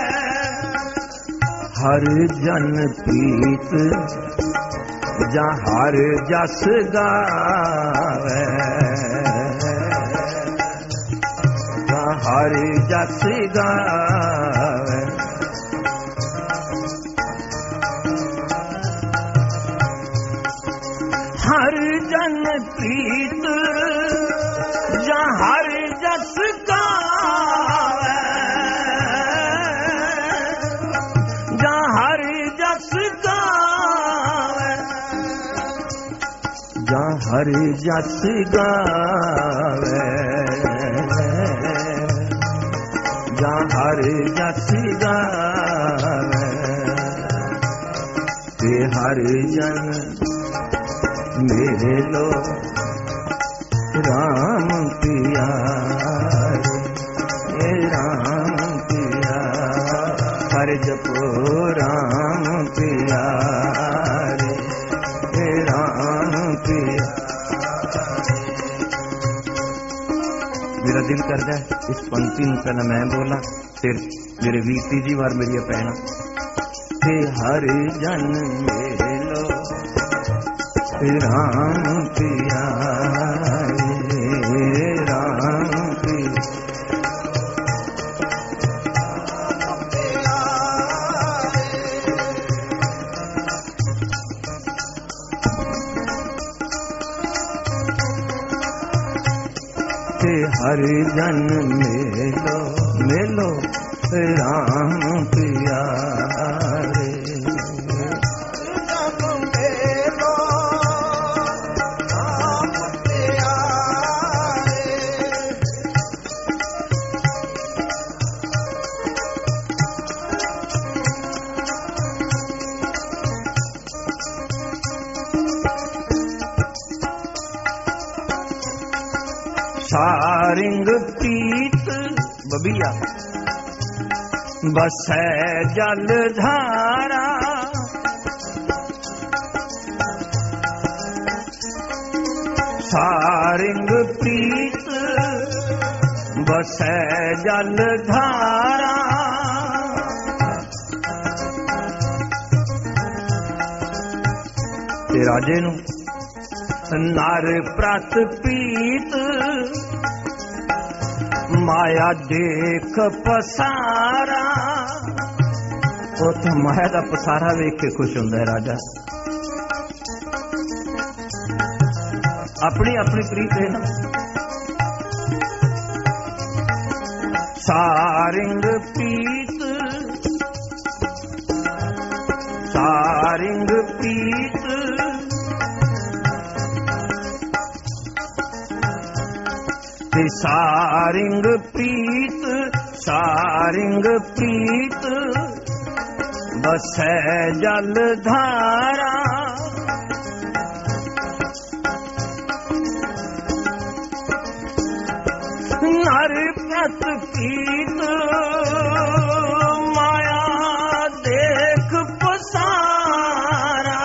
हर जन प्रीत जा हर जस गावे। जा हर जस गावे। जन प्रीत जा हर जस गावे जा हर जस गावे जा हर जस गावे जा हर जस गावे ते हर जन मेरे लो राम प्यारे राम प्यारे हर जपो राम प्यारे राम प्यारे। मेरा दिल करता है इस पंक्ति में पहला मैं बोला फिर मेरे वीर तीजी बार मेरी भैन ते हर जन मेरे लो राम प्यारे राम प्यारे ते हर जन मेलो मेलो राम प्यारे सारिंग प्रीत बबिया बसै जल धारा सारिंग प्रीत बसै जल धारा ते राजे नू नर प्रत प्रीत माया देख पसारा उत माया का पसारा वेख के खुश होंदा है राजा अपनी अपनी प्रीत है ना। सारिंग प्रीत सारिंग प्रीत सारिंग प्रीत सारिंग प्रीत बसै जल धारा नर प्रत प्रीत माया देख पसारा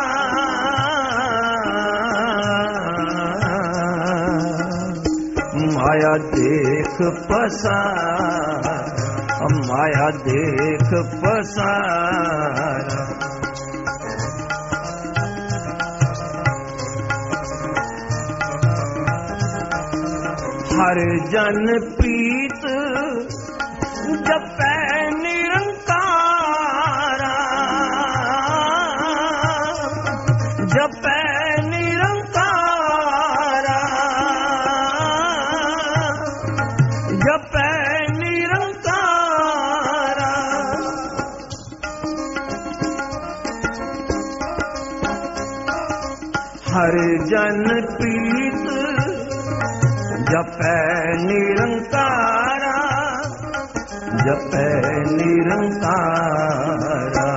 माया देख पसारा माया देख पसारा हर जन प्रीत जपै निरंकारा जपै निरंकारा जपै निरंकारा हर जन प्रीत जपै निरंकारा जपै निरंकारा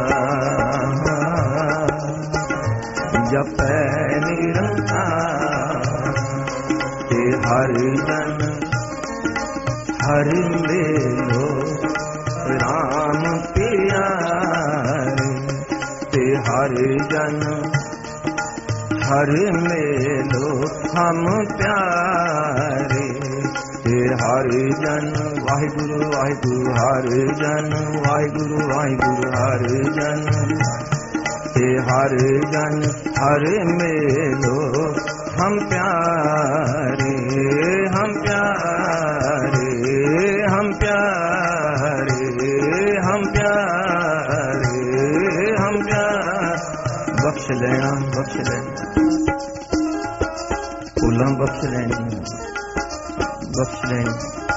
जपै निरंकारा ते हर जन हर मेलो राम प्यारे ते हर जन हर मेलो हम प्यारे ते हर जन वाहिगुरु वाहिगुरु हर जन वाहिगुरु वाहिगुरु हर जन ते हर जन हर मेलो हम प्यारे हम प्यारे हम प्यारे हम प्यारे हम प्यारे बख्श लेना बख्श लेना। ਭੁੱਲਾਂ ਬਖਸ਼ ਲੈਣੀਆਂ, ਬਖਸ਼ ਲੈਣੀ,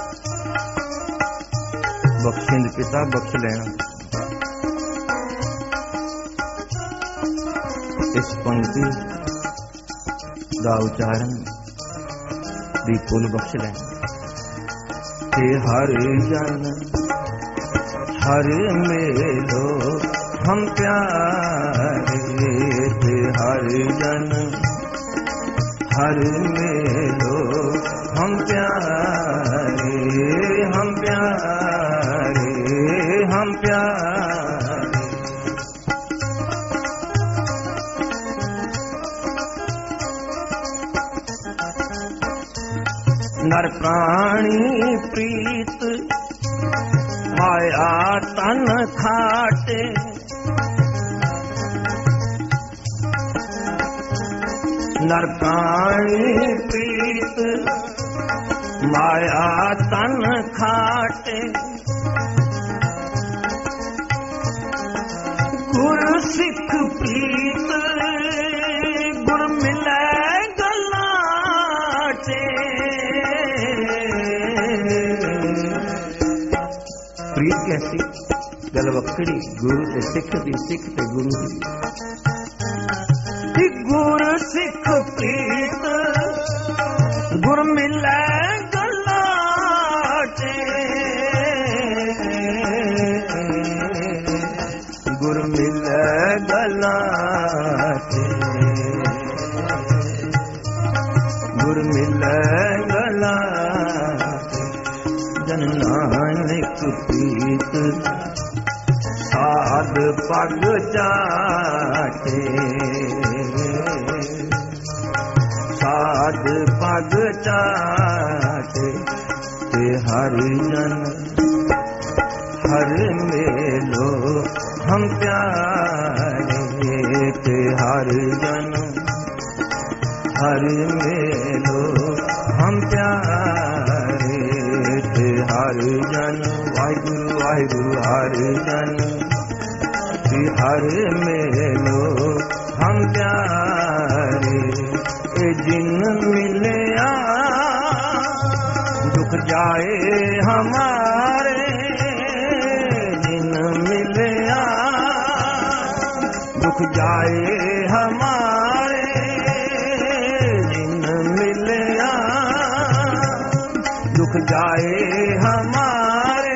ਬਖਸ਼ਿੰਦ ਪਿਤਾ ਬਖਸ਼ ਲੈਣਾ। ਇਸ ਪੰਕਤੀ ਦਾ ਉਚਾਰਨ ਦੀ ਭੁੱਲ ਬਖਸ਼ ਲੈਣੀ। ਤੇ ਹਰ ਜਨ हर मेलो हम प्यारे, थे हर जन हर मेलो हम प्यारे, हम प्यारे, हम प्यारे। नर प्राणी प्रीत माया तन खाटे, नर प्राणी प्रीत माया तन खाटे। गुर सिख प्रीत गुर मिलै गलाटे। प्रीत कैसी गल वक्कड़ी, गुरु ते सिख दी, सिख ते गुरु दी। गुरु सिख प्रीत गुर मिलै गलाटे, गुर मिलै गलाटे, गुर मिलै गलाटे। जन नानक प्रीत साध पग चाटे, साध पग चाटे। ते हर जन हर मेलो हम प्यारे, ते हर जन हर मेलो हम प्यारे, ते हर जन वाहिगुरु वाहिगुरु हर जन हर मेलो हम प्यारे। ए जिन मिलया दुख जाए हमारे, जिन मिलया दुख जाए हमारे, जिन मिलया दुख जाए हमारे।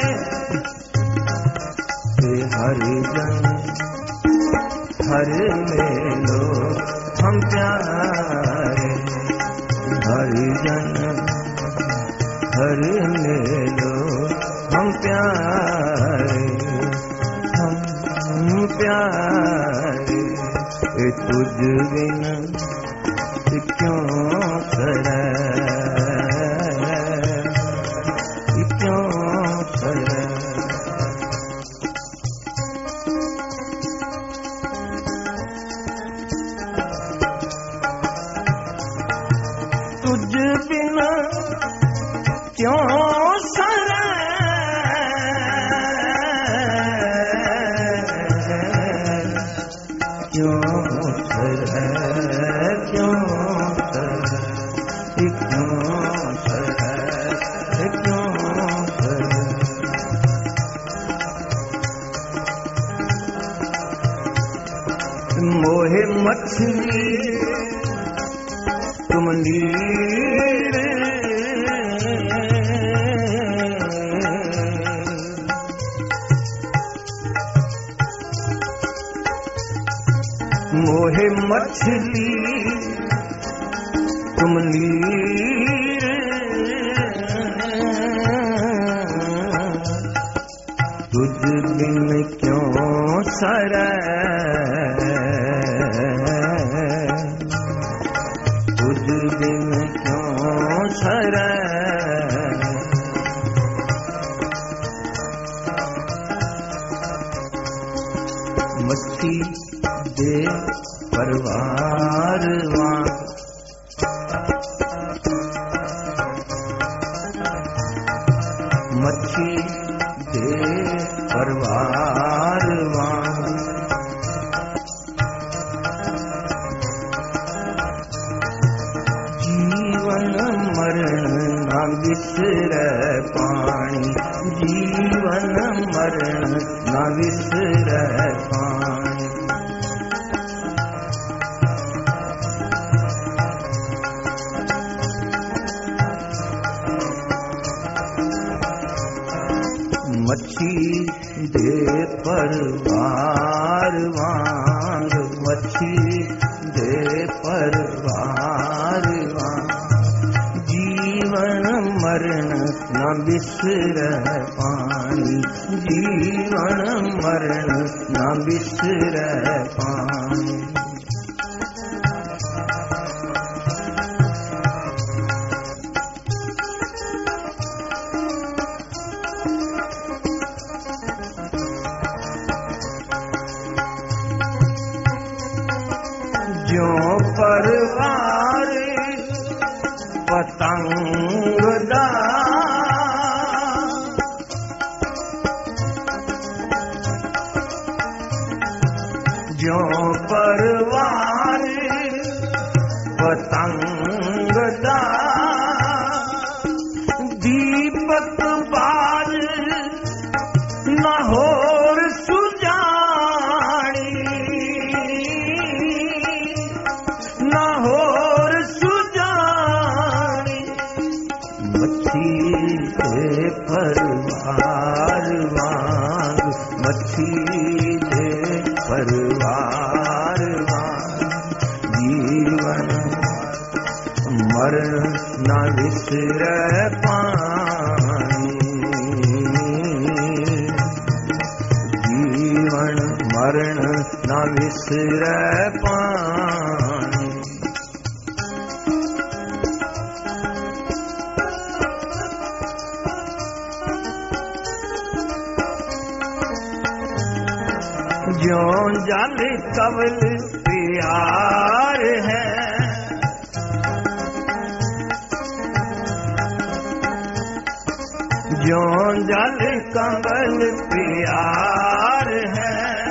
ते हर जन हर मेलो हम प्यारे, हर जन हर मेलो हम प्यारे, हम प्यारे। ए तुझ बिन क्यों खड़ा, क्यों खड़ा। तुझ बिन क्यों सरे, क्यों सरे, क्यों सरे, क्यों सरे, क्यों सरे। मोहे मछली तुम नीर, मोहे मछली तुम नीर। तुझ बिन क्यों सरे, तुझ बिन क्यों सरे। मच्छी दे परवार वां, मच्छी दे परवार वां। विसरै पाणी, जीवन मरण न विसरै पाणी। मच्छी दे परवार वांग, मच्छी दे परवार वांग, जीवन मरण न बिसरै पाणी, जीवन मरण न बिसरै पाणी। ज्यों परवार पतंग दा, ज्यों परवार पतंग दा, दीपक बाल न होर सुजानी, न होर सुजानी। मच्छी दे परवार वांग, मच्छी दे परवार वांग, जीवन मरण न विसरै पाणी, जीवन मरण न विसरै पाणी। ज्यों जल कवल प्यार है, ज्यों जल कवल प्यार है,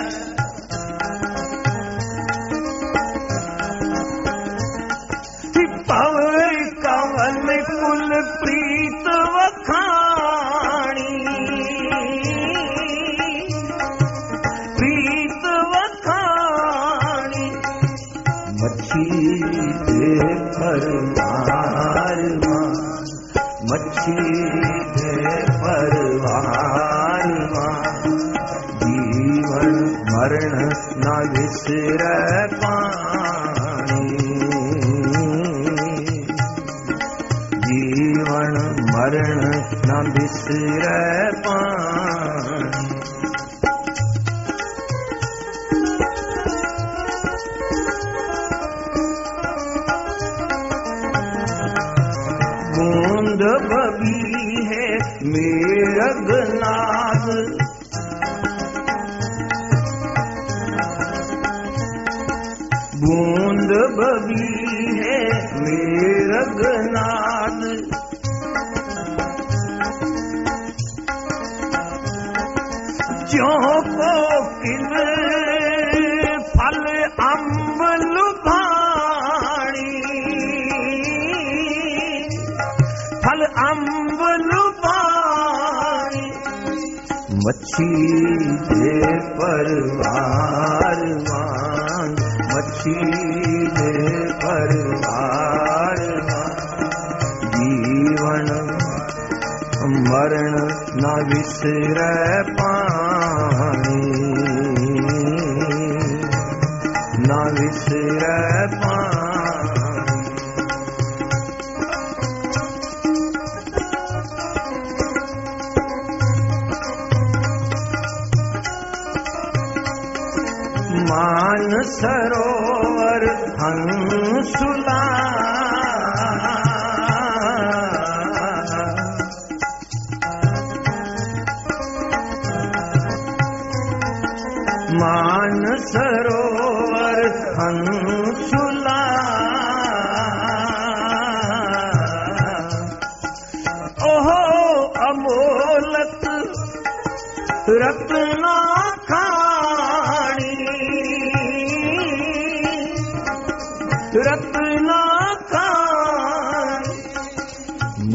पव कवल कुल प्रीत वखाणी, प्रीत वखाणी। मच्छी दे परवार वांग, मच्छी दे परवार वांग, जीवन मरण न विसरै पाणी, जीवन मरण न विसरै पाणी। बूंद बबी है मेघनाद, बूंद बबी है मेघनाद, ज्यों कोकिल फल अम्ब लुभाणी, फल अम्ब लुभाणी। मच्छी दे परवार वांग, मच्छी दे परवार वांग, जीवन मरण न विसरै पाणी, न विसरै पाणी। मान सरोवर हंसुला, मान सरोवर हंसुला, ओहो अमोलक रत्ना खानी, रत्ना खानी।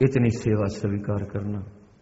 इतनी सेवा स्वीकार करना,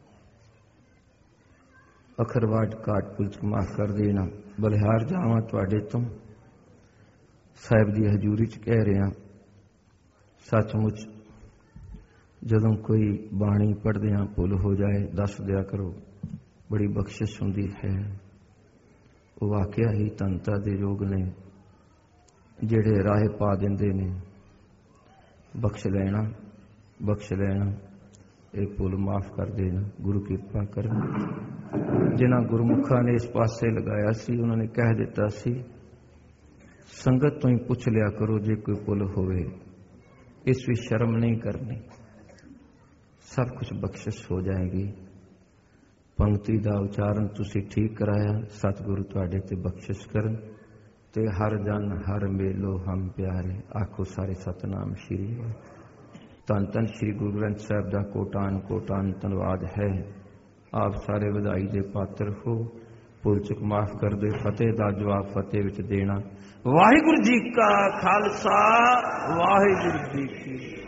अखरवाट काट पुलच माफ कर देना। बलिहार जावां तुहाडे तो साहिब की हजूरी च कह रहा, सचमुच जदों कोई बाणी पढ़दियां भुल हो जाए दस दिया करो, बड़ी बख्शिश हुंदी है। वो वाकया ही धनता दे योग ने जिहड़े राह पा दिंदे ने। बख्श लेना, बख्श लेना, एक भुल माफ कर देना, गुरु कृपा कर। जिन्हां गुरमुखा ने इस पासे लगाया सी, उन्होंने कह दिता सी संगत तो ही पुछ लिया करो जे कोई भुल होवे, इस भी शर्म नहीं करनी, सब कुछ बख्शिश हो जाएगी। पंक्ति का उच्चारण तुसी ठीक कराया, सतगुरु तुहाडे ते बख्शिश करन ते हर जन हर मेलो हम प्यारे। आखो सारे सतनाम श्री वाहिगुरू। धन धन श्री गुरु ग्रंथ साहिब का कोटान कोटान धन्यवाद है। आप सारे ਵਧਾਈ ਦੇ पात्र हो। भुल चुक माफ कर दे, फतेह का जवाब फतेह विच देना। वाहिगुरू जी का खालसा, वाहिगुरू जी की